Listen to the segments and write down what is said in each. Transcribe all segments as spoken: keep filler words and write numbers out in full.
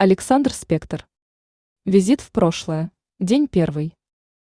Александр Спектр. Визит в прошлое. День первый.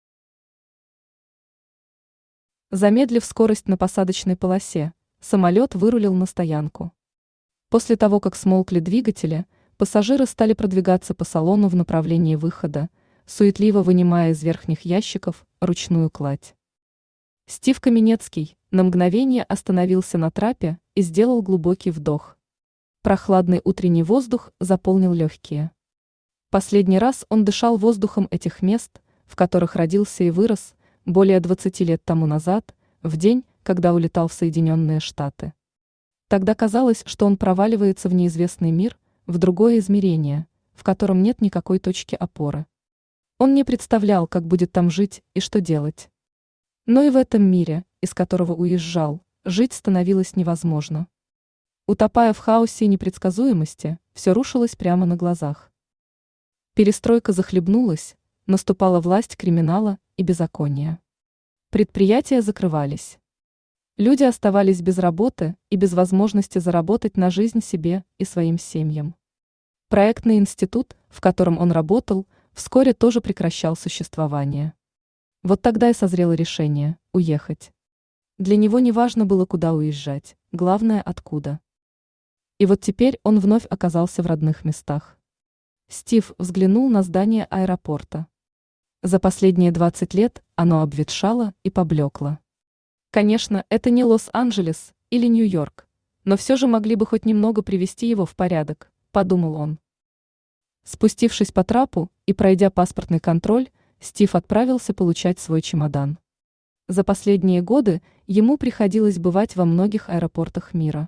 Замедлив скорость на посадочной полосе, самолет вырулил на стоянку. После того, как смолкли двигатели, пассажиры стали продвигаться по салону в направлении выхода, суетливо вынимая из верхних ящиков ручную кладь. Стив Каменецкий на мгновение остановился на трапе и сделал глубокий вдох. Прохладный утренний воздух заполнил легкие. Последний раз он дышал воздухом этих мест, в которых родился и вырос, более двадцати лет тому назад, в день, когда улетал в Соединенные Штаты. Тогда казалось, что он проваливается в неизвестный мир, в другое измерение, в котором нет никакой точки опоры. Он не представлял, как будет там жить и что делать. Но и в этом мире, из которого уезжал, жить становилось невозможно. Утопая в хаосе и непредсказуемости, все рушилось прямо на глазах. Перестройка захлебнулась, наступала власть криминала и беззакония. Предприятия закрывались. Люди оставались без работы и без возможности заработать на жизнь себе и своим семьям. Проектный институт, в котором он работал, вскоре тоже прекращал существование. Вот тогда и созрело решение – уехать. Для него не важно было, куда уезжать, главное – откуда. И вот теперь он вновь оказался в родных местах. Стив взглянул на здание аэропорта. За последние двадцать лет оно обветшало и поблекло. Конечно, это не Лос-Анджелес или Нью-Йорк, но все же могли бы хоть немного привести его в порядок, подумал он. Спустившись по трапу и пройдя паспортный контроль, Стив отправился получать свой чемодан. За последние годы ему приходилось бывать во многих аэропортах мира.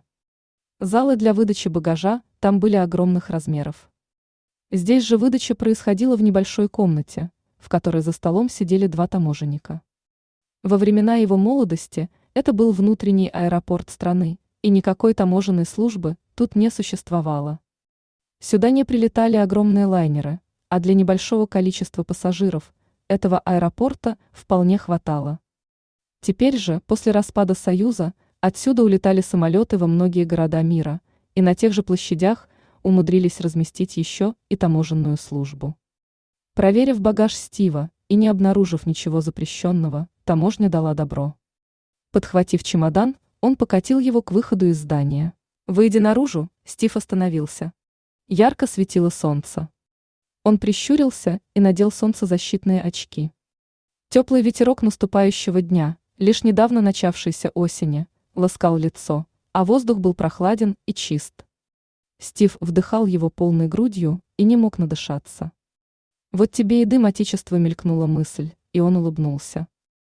Залы для выдачи багажа там были огромных размеров. Здесь же выдача происходила в небольшой комнате, в которой за столом сидели два таможенника. Во времена его молодости это был внутренний аэропорт страны, и никакой таможенной службы тут не существовало. Сюда не прилетали огромные лайнеры, а для небольшого количества пассажиров этого аэропорта вполне хватало. Теперь же, после распада Союза, отсюда улетали самолеты во многие города мира, и на тех же площадях умудрились разместить еще и таможенную службу. Проверив багаж Стива и не обнаружив ничего запрещенного, таможня дала добро. Подхватив чемодан, он покатил его к выходу из здания. Выйдя наружу, Стив остановился. Ярко светило солнце. Он прищурился и надел солнцезащитные очки. Теплый ветерок наступающего дня, лишь недавно начавшейся осени, ласкал лицо, а воздух был прохладен и чист. Стив вдыхал его полной грудью и не мог надышаться. Вот тебе и дым отечества, мелькнула мысль, и он улыбнулся.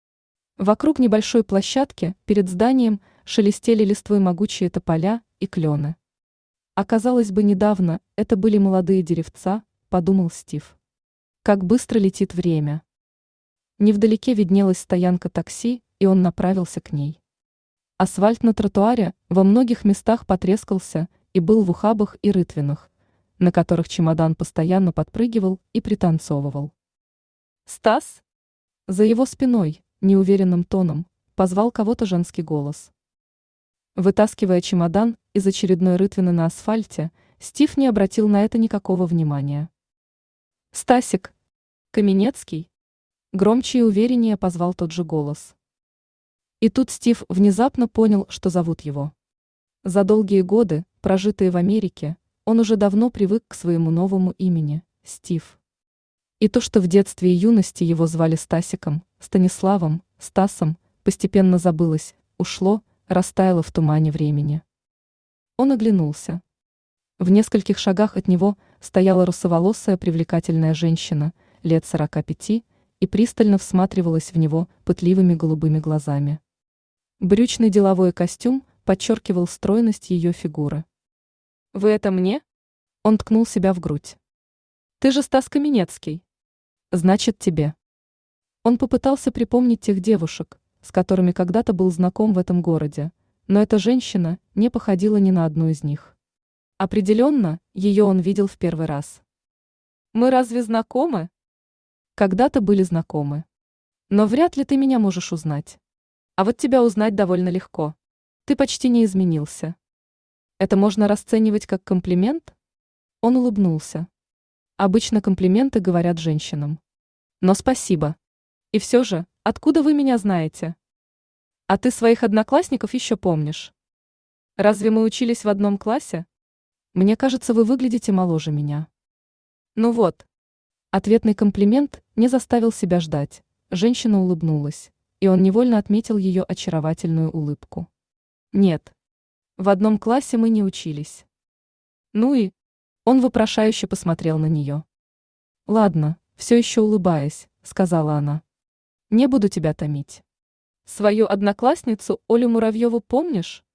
Вокруг небольшой площадки перед зданием шелестели листвой могучие тополя и клены. Оказалось бы, недавно это были молодые деревца, подумал Стив. Как быстро летит время. Невдалеке виднелась стоянка такси, и он направился к ней. Асфальт на тротуаре во многих местах потрескался и был в ухабах и рытвинах, на которых чемодан постоянно подпрыгивал и пританцовывал. «Стас?» За его спиной, неуверенным тоном, позвал кого-то женский голос. Вытаскивая чемодан из очередной рытвины на асфальте, Стив не обратил на это никакого внимания. «Стасик! Каменецкий!» Громче и увереннее позвал тот же голос. И тут Стив внезапно понял, что зовут его. За долгие годы, прожитые в Америке, он уже давно привык к своему новому имени – Стив. И то, что в детстве и юности его звали Стасиком, Станиславом, Стасом, постепенно забылось, ушло, растаяло в тумане времени. Он оглянулся. В нескольких шагах от него стояла русоволосая привлекательная женщина, лет сорока пяти, и пристально всматривалась в него пытливыми голубыми глазами. Брючный деловой костюм подчеркивал стройность ее фигуры. «Вы это мне?» Он ткнул себя в грудь. «Ты же Стас Каменецкий. Значит, тебе». Он попытался припомнить тех девушек, с которыми когда-то был знаком в этом городе, но эта женщина не походила ни на одну из них. Определенно, ее он видел в первый раз. «Мы разве знакомы?» «Когда-то были знакомы. Но вряд ли ты меня можешь узнать. А вот тебя узнать довольно легко. Ты почти не изменился». Это можно расценивать как комплимент? Он улыбнулся. Обычно комплименты говорят женщинам. Но спасибо. И все же, откуда вы меня знаете? А ты своих одноклассников еще помнишь? Разве мы учились в одном классе? Мне кажется, вы выглядите моложе меня. Ну вот. Ответный комплимент не заставил себя ждать. Женщина улыбнулась, и он невольно отметил ее очаровательную улыбку. Нет. В одном классе мы не учились. Ну и... Он вопрошающе посмотрел на нее. Ладно, все еще улыбаясь, сказала она. Не буду тебя томить. Свою одноклассницу Олю Муравьеву помнишь?